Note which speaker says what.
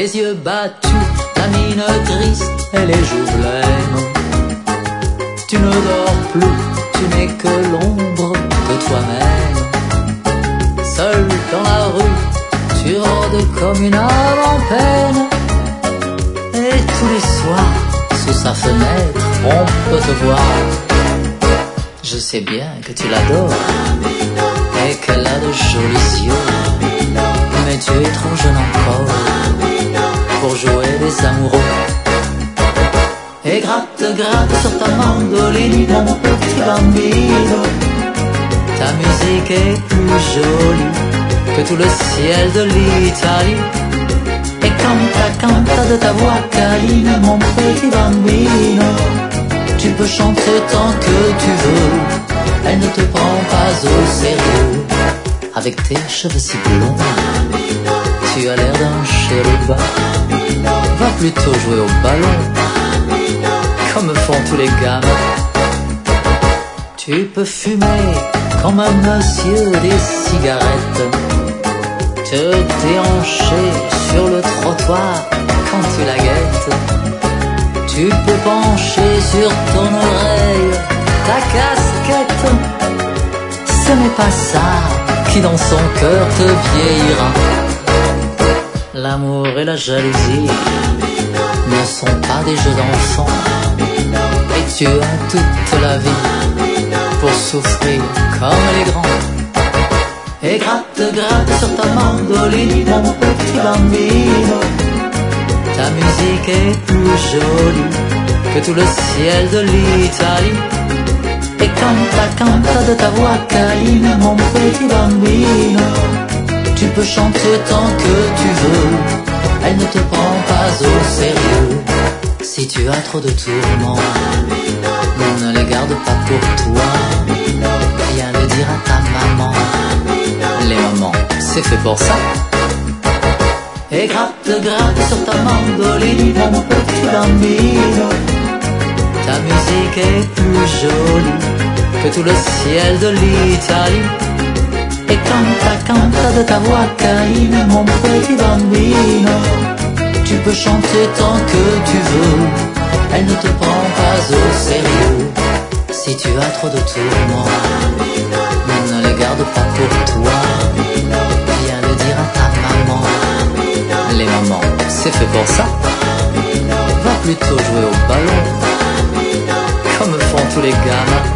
Speaker 1: les yeux battus, la mine triste et les joues blêmes. Tu ne dors plus, tu n'es que l'ombre de toi-même. Seul dans la rue, tu rôdes comme une âme en peine. Et tous les soirs, sous sa fenêtre, on peut te voir. Je sais bien que tu l'adores et qu'elle a de jolis yeux, mais tu es trop jeune encore pour jouer les amoureux. Et gratte, gratte sur ta mandoline, mon petit bambino. Ta musique est plus jolie que tout le ciel de l'Italie. Et canta, canta de ta voix câline, mon petit bambino. Tu peux chanter tant que tu veux, elle ne te prend pas au sérieux. Avec tes cheveux si blonds, tu as l'air d'un chérubin. Va plutôt jouer au ballon, comme font tous les gamins. Tu peux fumer comme un monsieur des cigarettes, te déhancher sur le trottoir quand tu la guettes. Tu peux pencher sur ton oreille ta casquette. Ce n'est pas ça qui dans son cœur te vieillira. L'amour et la jalousie ne sont pas des jeux d'enfants, et tu as toute la vie pour souffrir comme les grands. Et gratte, gratte sur ta mandoline, mon petit bambino. Ta musique est plus jolie que tout le ciel de l'Italie. Et canta, canta de ta voix câline, mon petit bambino. Tu peux chanter tant que tu veux, elle ne te prend pas au sérieux. Si tu as trop de tourments, ne les garde pas pour toi. Viens le dire à ta maman. Les mamans, c'est fait pour ça. Et gratte, gratte sur ta mandoline, mon petit bambino. Ta musique est plus jolie que tout le ciel de l'Italie. Et canta, canta de ta voix câline, mon petit bambino. Tu peux chanter tant que tu veux, elle ne te prend pas au sérieux. Si tu as trop de tourments, ne les garde pas pour toi. Viens le dire à ta maman. Les mamans, c'est fait pour ça. Va plutôt jouer au ballon, comme font tous les gamins.